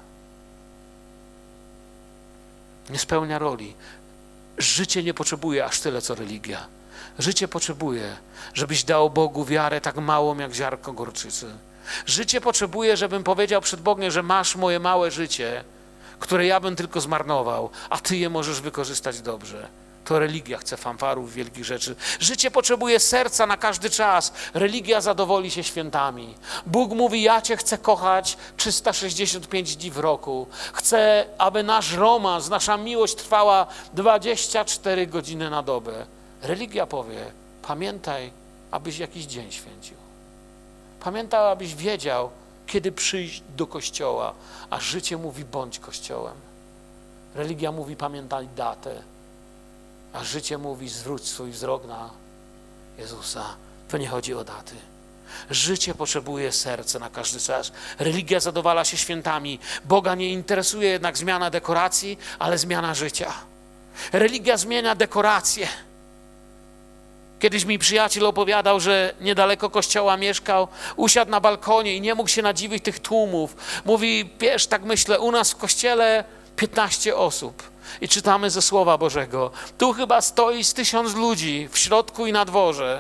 Speaker 1: Nie spełnia roli. Życie nie potrzebuje aż tyle, co religia. Życie potrzebuje, żebyś dał Bogu wiarę tak małą, jak ziarnko gorczycy. Życie potrzebuje, żebym powiedział przed Bogiem, że masz moje małe życie, które ja bym tylko zmarnował, a Ty je możesz wykorzystać dobrze. To religia chce fanfarów, wielkich rzeczy. Życie potrzebuje serca na każdy czas. Religia zadowoli się świętami. Bóg mówi, ja Cię chcę kochać trzysta sześćdziesiąt pięć dni w roku. Chcę, aby nasz romans, nasza miłość trwała dwadzieścia cztery godziny na dobę. Religia powie, pamiętaj, abyś jakiś dzień święcił. Pamiętaj, abyś wiedział, kiedy przyjść do kościoła. A życie mówi, bądź kościołem. Religia mówi, pamiętaj datę. A życie mówi, zwróć swój wzrok na Jezusa. To nie chodzi o daty. Życie potrzebuje serca na każdy czas. Religia zadowala się świętami. Boga nie interesuje jednak zmiana dekoracji, ale zmiana życia. Religia zmienia dekoracje. Kiedyś mi przyjaciel opowiadał, że niedaleko kościoła mieszkał, usiadł na balkonie i nie mógł się nadziwić tych tłumów. Mówi, wiesz, tak myślę, u nas w kościele piętnaście osób. I czytamy ze Słowa Bożego. Tu chyba stoi z tysiąc ludzi w środku i na dworze.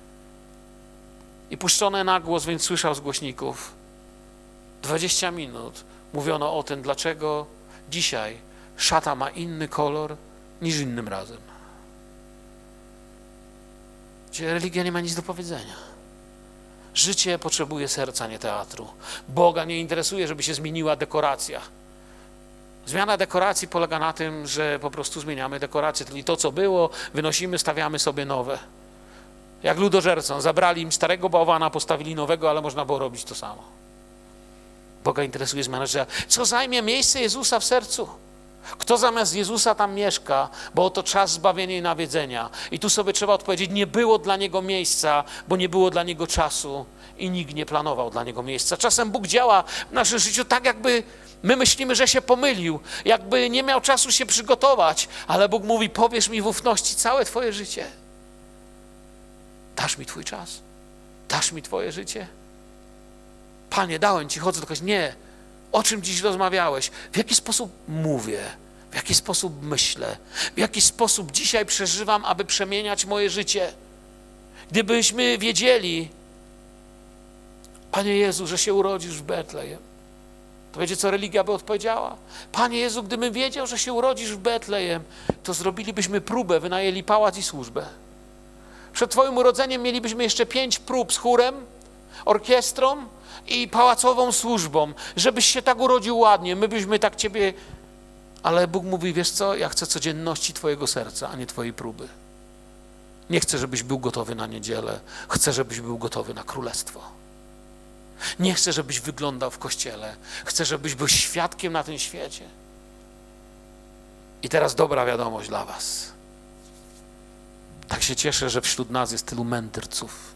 Speaker 1: I puszczone na głos, więc słyszał z głośników. dwadzieścia minut mówiono o tym, dlaczego dzisiaj szata ma inny kolor niż innym razem. Gdzie religia nie ma nic do powiedzenia. Życie potrzebuje serca, nie teatru. Boga nie interesuje, żeby się zmieniła dekoracja. Zmiana dekoracji polega na tym, że po prostu zmieniamy dekoracje, czyli to, co było, wynosimy, stawiamy sobie nowe. Jak ludożercom, zabrali im starego bałwana, postawili nowego, ale można było robić to samo. Boga interesuje zmiana życia. Co zajmie miejsce Jezusa w sercu? Kto zamiast Jezusa tam mieszka, bo oto czas zbawienia i nawiedzenia. I tu sobie trzeba odpowiedzieć, nie było dla Niego miejsca, bo nie było dla Niego czasu i nikt nie planował dla Niego miejsca. Czasem Bóg działa w naszym życiu tak, jakby my myślimy, że się pomylił, jakby nie miał czasu się przygotować, ale Bóg mówi, powiesz mi w ufności całe Twoje życie. Dasz mi Twój czas? Dasz mi Twoje życie? Panie, dałem Ci, chodzę do kościoła. Nie. O czym dziś rozmawiałeś? W jaki sposób mówię? W jaki sposób myślę? W jaki sposób dzisiaj przeżywam, aby przemieniać moje życie? Gdybyśmy wiedzieli, Panie Jezu, że się urodzisz w Betlejem. To wiecie, co religia by odpowiedziała? Panie Jezu, gdybym wiedział, że się urodzisz w Betlejem, to zrobilibyśmy próbę, wynajęli pałac i służbę. Przed Twoim urodzeniem mielibyśmy jeszcze pięć prób z chórem, orkiestrą i pałacową służbą, żebyś się tak urodził ładnie. My byśmy tak Ciebie... Ale Bóg mówi, wiesz co, ja chcę codzienności Twojego serca, a nie Twojej próby. Nie chcę, żebyś był gotowy na niedzielę. Chcę, żebyś był gotowy na królestwo. Nie chcę, żebyś wyglądał w kościele. Chcę, żebyś był świadkiem na tym świecie. I teraz dobra wiadomość dla was. Tak się cieszę, że wśród nas jest tylu mędrców.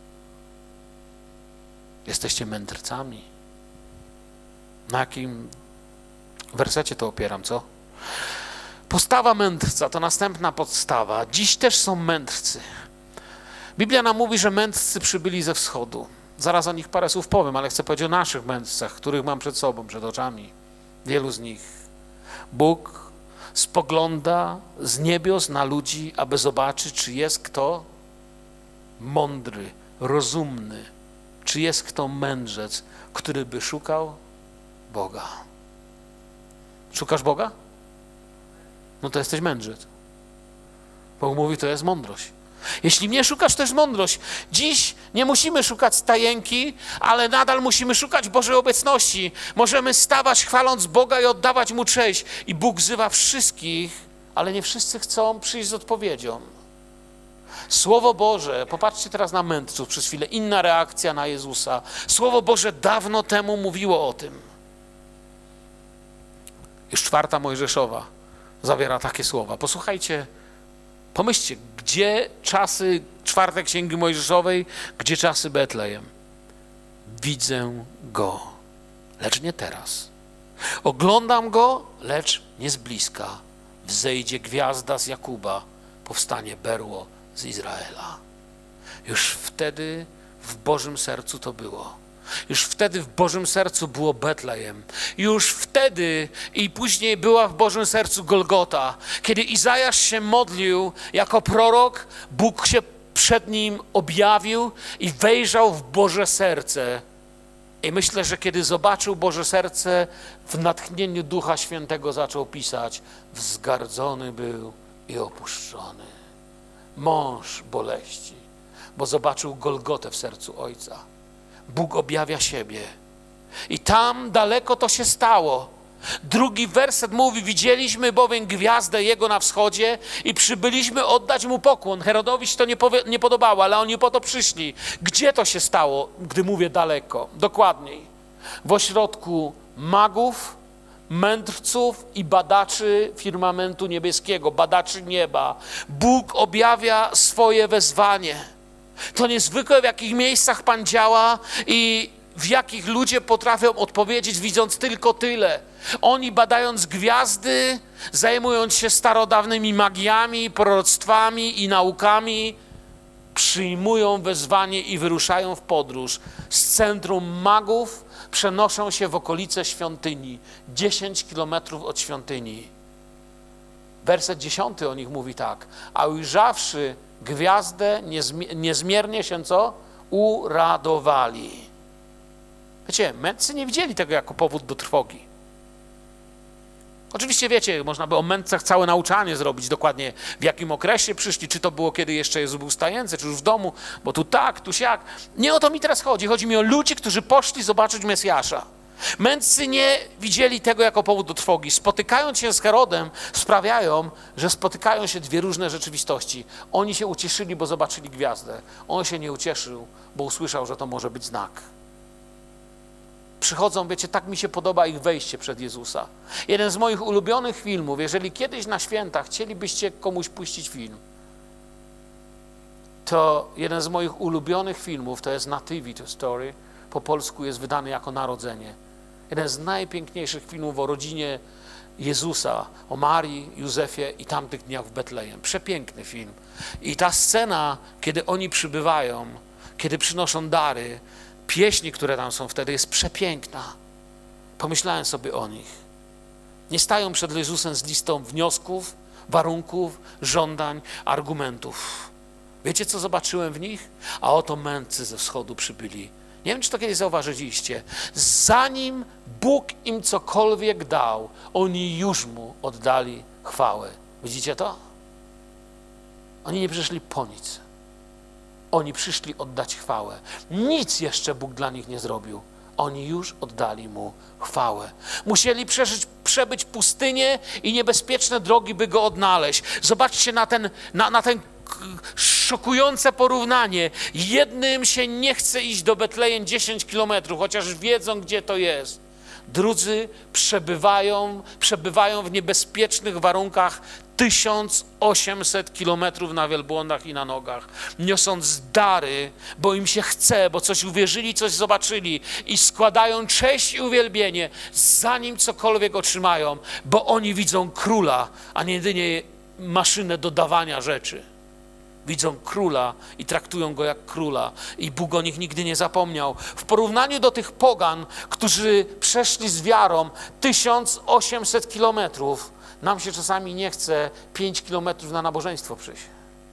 Speaker 1: Jesteście mędrcami. Na jakim wersecie to opieram, co? Postawa mędrca to następna podstawa. Dziś też są mędrcy. Biblia nam mówi, że mędrcy przybyli ze wschodu. Zaraz o nich parę słów powiem, ale chcę powiedzieć o naszych mędrcach, których mam przed sobą, przed oczami. Wielu z nich. Bóg spogląda z niebios na ludzi, aby zobaczyć, czy jest kto mądry, rozumny, czy jest kto mędrzec, który by szukał Boga. Szukasz Boga? No to jesteś mędrzec. Bóg mówi, to jest mądrość. Jeśli mnie szukasz, to jest mądrość. Dziś nie musimy szukać stajenki, ale nadal musimy szukać Bożej obecności. Możemy stawać chwaląc Boga i oddawać Mu cześć. I Bóg wzywa wszystkich, ale nie wszyscy chcą przyjść z odpowiedzią. Słowo Boże, popatrzcie teraz na mędrców przez chwilę, inna reakcja na Jezusa. Słowo Boże dawno temu mówiło o tym. Już czwarta Mojżeszowa zawiera takie słowa. Posłuchajcie, pomyślcie, gdzie czasy czwartej Księgi Mojżeszowej, gdzie czasy Betlejem. Widzę Go, lecz nie teraz. Oglądam Go, lecz nie z bliska. Wzejdzie gwiazda z Jakuba, powstanie berło z Izraela. Już wtedy w Bożym sercu to było. Już wtedy w Bożym sercu było Betlejem. Już wtedy i później była w Bożym sercu Golgota. Kiedy Izajasz się modlił jako prorok, Bóg się przed nim objawił i wejrzał w Boże serce. I myślę, że kiedy zobaczył Boże serce, w natchnieniu Ducha Świętego zaczął pisać: wzgardzony był i opuszczony. Mąż boleści, bo zobaczył Golgotę w sercu Ojca. Bóg objawia siebie. I tam daleko to się stało. Drugi werset mówi: widzieliśmy bowiem gwiazdę Jego na wschodzie i przybyliśmy oddać Mu pokłon. Herodowi się to nie, powie, nie podobało, ale oni po to przyszli. Gdzie to się stało, gdy mówię daleko? Dokładniej. W ośrodku magów, mędrców i badaczy firmamentu niebieskiego, badaczy nieba. Bóg objawia swoje wezwanie. To niezwykłe, w jakich miejscach Pan działa i w jakich ludzie potrafią odpowiedzieć, widząc tylko tyle. Oni, badając gwiazdy, zajmując się starodawnymi magiami, proroctwami i naukami, przyjmują wezwanie i wyruszają w podróż. Z centrum magów przenoszą się w okolice świątyni, dziesięć kilometrów od świątyni. Werset dziesiąty o nich mówi tak: a ujrzawszy gwiazdę, niezmiernie się co? Uradowali. Wiecie, mędrcy nie widzieli tego jako powód do trwogi. Oczywiście wiecie, można by o mędrcach całe nauczanie zrobić dokładnie, w jakim okresie przyszli, czy to było, kiedy jeszcze Jezus był stajence, czy już w domu, bo tu tak, tu siak. Nie o to mi teraz chodzi. Chodzi mi o ludzi, którzy poszli zobaczyć Mesjasza. Mędrcy nie widzieli tego jako powód do trwogi. Spotykając się z Herodem, sprawiają, że spotykają się dwie różne rzeczywistości. Oni się ucieszyli, bo zobaczyli gwiazdę. On się nie ucieszył, bo usłyszał, że to może być znak. Przychodzą, wiecie, tak mi się podoba ich wejście przed Jezusa. Jeden z moich ulubionych filmów, jeżeli kiedyś na święta chcielibyście komuś puścić film, to jeden z moich ulubionych filmów to jest Nativity Story. Po polsku jest wydany jako Narodzenie. Jeden z najpiękniejszych filmów o rodzinie Jezusa, o Marii, Józefie i tamtych dniach w Betlejem. Przepiękny film. I ta scena, kiedy oni przybywają, kiedy przynoszą dary, pieśni, które tam są wtedy, jest przepiękna. Pomyślałem sobie o nich. Nie stają przed Jezusem z listą wniosków, warunków, żądań, argumentów. Wiecie, co zobaczyłem w nich? A oto mędrcy ze wschodu przybyli Nie wiem, czy to kiedyś zauważyliście. Zanim Bóg im cokolwiek dał, oni już Mu oddali chwałę. Widzicie to? Oni nie przyszli po nic. Oni przyszli oddać chwałę. Nic jeszcze Bóg dla nich nie zrobił. Oni już oddali Mu chwałę. Musieli przeżyć, przebyć pustynię i niebezpieczne drogi, by Go odnaleźć. Zobaczcie na ten, na, na ten szokujące porównanie. Jednym się nie chce iść do Betlejem dziesięć kilometrów, chociaż wiedzą, gdzie to jest. Drudzy przebywają, przebywają w niebezpiecznych warunkach tysiąc osiemset kilometrów na wielbłądach i na nogach, niosąc dary, bo im się chce, bo coś uwierzyli, coś zobaczyli i składają cześć i uwielbienie, zanim cokolwiek otrzymają, bo oni widzą króla, a nie jedynie maszynę do dawania rzeczy. Widzą króla i traktują go jak króla i Bóg o nich nigdy nie zapomniał. W porównaniu do tych pogan, którzy przeszli z wiarą tysiąc osiemset kilometrów, nam się czasami nie chce pięć kilometrów na nabożeństwo przyjść.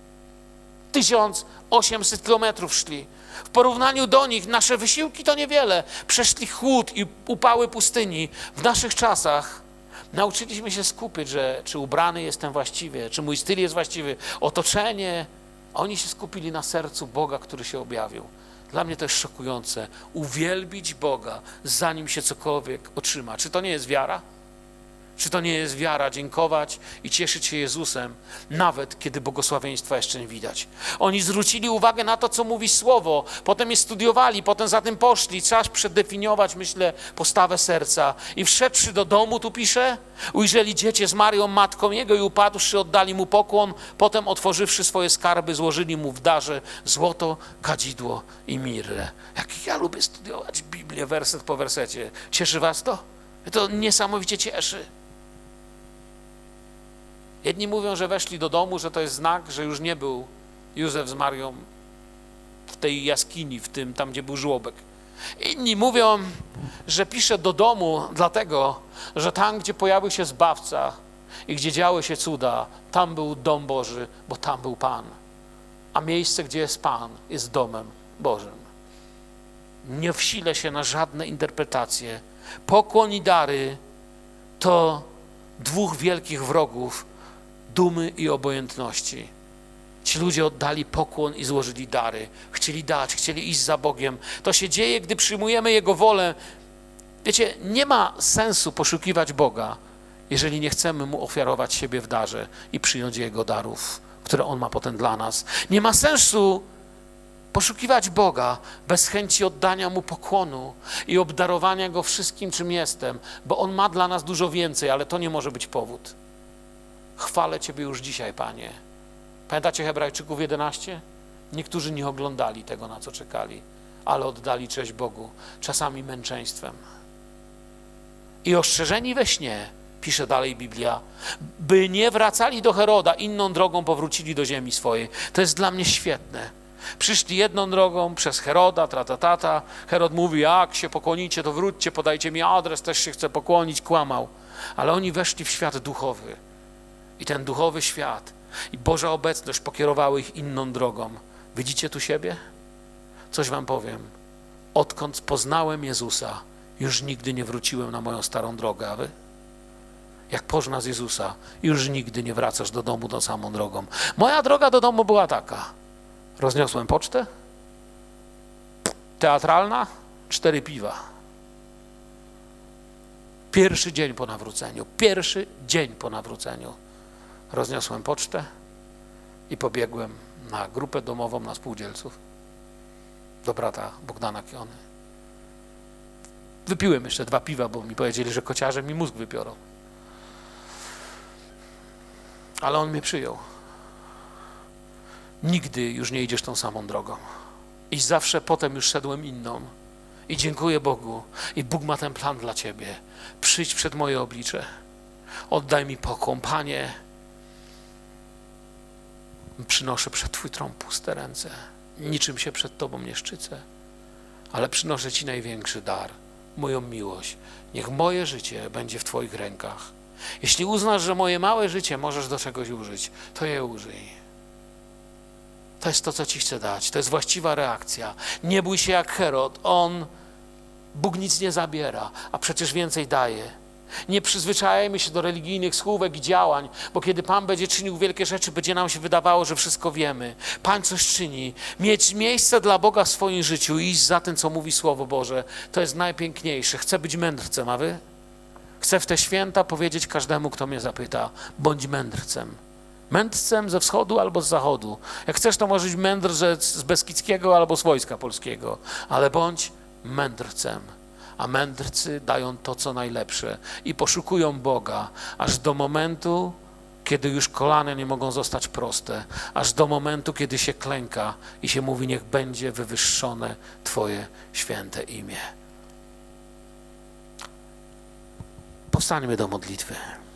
Speaker 1: tysiąc osiemset kilometrów szli. W porównaniu do nich nasze wysiłki to niewiele. Przeszli chłód i upały pustyni. W naszych czasach nauczyliśmy się skupić, że czy ubrany jestem właściwie, czy mój styl jest właściwy, otoczenie. Oni się skupili na sercu Boga, który się objawił. Dla mnie to jest szokujące. Uwielbić Boga, zanim się cokolwiek otrzyma. Czy to nie jest wiara? Czy to nie jest wiara dziękować i cieszyć się Jezusem, nawet kiedy błogosławieństwa jeszcze nie widać? Oni zwrócili uwagę na to, co mówi Słowo, potem je studiowali, potem za tym poszli. Trzeba przedefiniować, myślę, postawę serca. I wszedłszy do domu, tu pisze, ujrzeli dziecię z Marią, matką jego i upadłszy, oddali mu pokłon, potem otworzywszy swoje skarby, złożyli mu w darze złoto, kadzidło i mirrę. Jak ja lubię studiować Biblię, werset po wersecie. Cieszy was to? To niesamowicie cieszy. Jedni mówią, że weszli do domu, że to jest znak, że już nie był Józef z Marią w tej jaskini, w tym, tam gdzie był żłobek. Inni mówią, że pisze do domu dlatego, że tam, gdzie pojawił się Zbawca i gdzie działy się cuda, tam był dom Boży, bo tam był Pan. A miejsce, gdzie jest Pan, jest domem Bożym. Nie wsilę się na żadne interpretacje. Pokłon i dary to dwóch wielkich wrogów dumy i obojętności. Ci ludzie oddali pokłon i złożyli dary. Chcieli dać, chcieli iść za Bogiem. To się dzieje, gdy przyjmujemy Jego wolę. Wiecie, nie ma sensu poszukiwać Boga, jeżeli nie chcemy Mu ofiarować siebie w darze i przyjąć Jego darów, które On ma potem dla nas. Nie ma sensu poszukiwać Boga bez chęci oddania Mu pokłonu i obdarowania Go wszystkim, czym jestem, bo On ma dla nas dużo więcej, ale to nie może być powód. Chwalę Ciebie już dzisiaj, Panie. Pamiętacie Hebrajczyków jedenaście? Niektórzy nie oglądali tego, na co czekali, ale oddali cześć Bogu, czasami męczeństwem. I ostrzeżeni we śnie, pisze dalej Biblia, by nie wracali do Heroda, inną drogą powrócili do ziemi swojej. To jest dla mnie świetne. Przyszli jedną drogą przez Heroda, tratatata. Herod mówi, jak się pokłonicie, to wróćcie, podajcie mi adres, też się chcę pokłonić, kłamał. Ale oni weszli w świat duchowy. I ten duchowy świat i Boża obecność pokierowały ich inną drogą. Widzicie tu siebie? Coś wam powiem. Odkąd poznałem Jezusa, już nigdy nie wróciłem na moją starą drogę, a wy? Jak poznasz Jezusa, już nigdy nie wracasz do domu tą samą drogą. Moja droga do domu była taka. Rozniosłem pocztę, teatralna, cztery piwa. Pierwszy dzień po nawróceniu, pierwszy dzień po nawróceniu. Rozniosłem pocztę i pobiegłem na grupę domową, na spółdzielców, do brata Bogdana Kiony. Wypiłem jeszcze dwa piwa, bo mi powiedzieli, że kociarze mi mózg wypiorą. Ale on mnie przyjął. Nigdy już nie idziesz tą samą drogą. I zawsze potem już szedłem inną. I dziękuję Bogu. I Bóg ma ten plan dla ciebie. Przyjdź przed moje oblicze. Oddaj mi pokłon. Panie, przynoszę przed Twój tron puste ręce. Niczym się przed Tobą nie szczycę. Ale przynoszę Ci największy dar. Moją miłość. Niech moje życie będzie w Twoich rękach. Jeśli uznasz, że moje małe życie możesz do czegoś użyć, to je użyj. To jest to, co ci chcę dać. To jest właściwa reakcja. Nie bój się jak Herod. On, Bóg nic nie zabiera, a przecież więcej daje. Nie przyzwyczajajmy się do religijnych słówek i działań, bo kiedy Pan będzie czynił wielkie rzeczy, będzie nam się wydawało, że wszystko wiemy. Pan coś czyni. Mieć miejsce dla Boga w swoim życiu i iść za tym, co mówi Słowo Boże, to jest najpiękniejsze. Chcę być mędrcem, a wy? Chcę w te święta powiedzieć każdemu, kto mnie zapyta, bądź mędrcem. Mędrcem ze wschodu albo z zachodu. Jak chcesz, to możesz być mędrzec z Beskidzkiego albo z Wojska Polskiego, ale bądź mędrcem. A mędrcy dają to, co najlepsze i poszukują Boga, aż do momentu, kiedy już kolana nie mogą zostać proste, aż do momentu, kiedy się klęka i się mówi, niech będzie wywyższone Twoje święte imię. Powstańmy do modlitwy.